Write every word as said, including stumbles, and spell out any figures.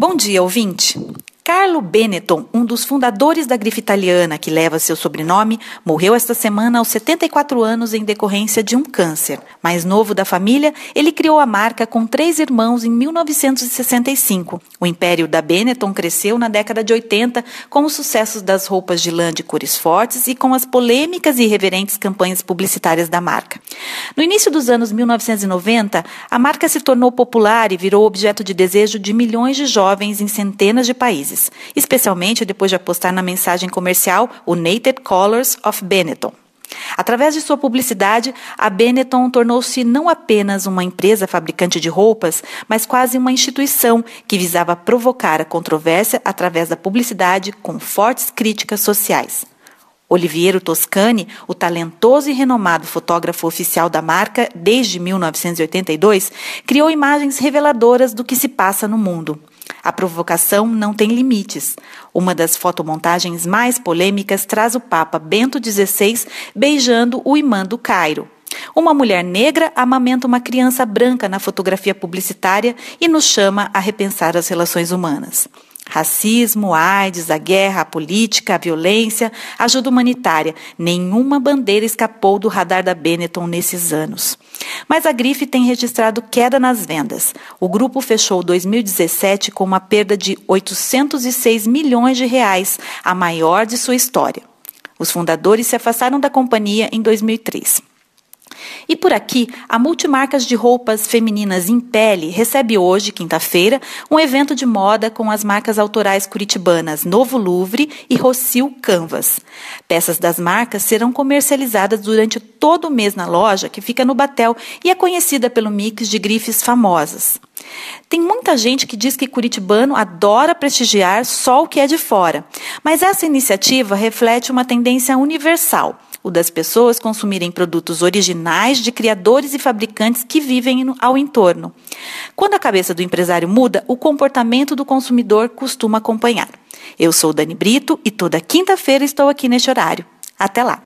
Bom dia, ouvinte! Carlo Benetton, um dos fundadores da grife italiana que leva seu sobrenome, morreu esta semana aos setenta e quatro anos em decorrência de um câncer. Mais novo da família, ele criou a marca com três irmãos em mil novecentos e sessenta e cinco. O império da Benetton cresceu na década de oitenta com os sucessos das roupas de lã de cores fortes e com as polêmicas e irreverentes campanhas publicitárias da marca. No início dos anos mil novecentos e noventa, a marca se tornou popular e virou objeto de desejo de milhões de jovens em centenas de países, especialmente depois de apostar na mensagem comercial United Colors of Benetton. Através de sua publicidade, a Benetton tornou-se não apenas uma empresa fabricante de roupas, mas quase uma instituição que visava provocar a controvérsia através da publicidade com fortes críticas sociais. Oliviero Toscani, o talentoso e renomado fotógrafo oficial da marca desde mil novecentos e oitenta e dois, criou imagens reveladoras do que se passa no mundo. A provocação não tem limites. Uma das fotomontagens mais polêmicas traz o Papa Bento dezesseis beijando o imã do Cairo. Uma mulher negra amamenta uma criança branca na fotografia publicitária e nos chama a repensar as relações humanas. Racismo, AIDS, a guerra, a política, a violência, a ajuda humanitária. Nenhuma bandeira escapou do radar da Benetton nesses anos. Mas a grife tem registrado queda nas vendas. O grupo fechou dois mil e dezessete com uma perda de oitocentos e seis milhões de reais, a maior de sua história. Os fundadores se afastaram da companhia em dois mil e três. E por aqui, a Multimarcas de Roupas Femininas em Pele recebe hoje, quinta-feira, um evento de moda com as marcas autorais curitibanas Novo Louvre e Rocio Canvas. Peças das marcas serão comercializadas durante todo o mês na loja, que fica no Batel e é conhecida pelo mix de grifes famosas. Tem muita gente que diz que curitibano adora prestigiar só o que é de fora, mas essa iniciativa reflete uma tendência universal, o das pessoas consumirem produtos originais de criadores e fabricantes que vivem ao entorno. Quando a cabeça do empresário muda, o comportamento do consumidor costuma acompanhar. Eu sou Dani Brito e toda quinta-feira estou aqui neste horário. Até lá!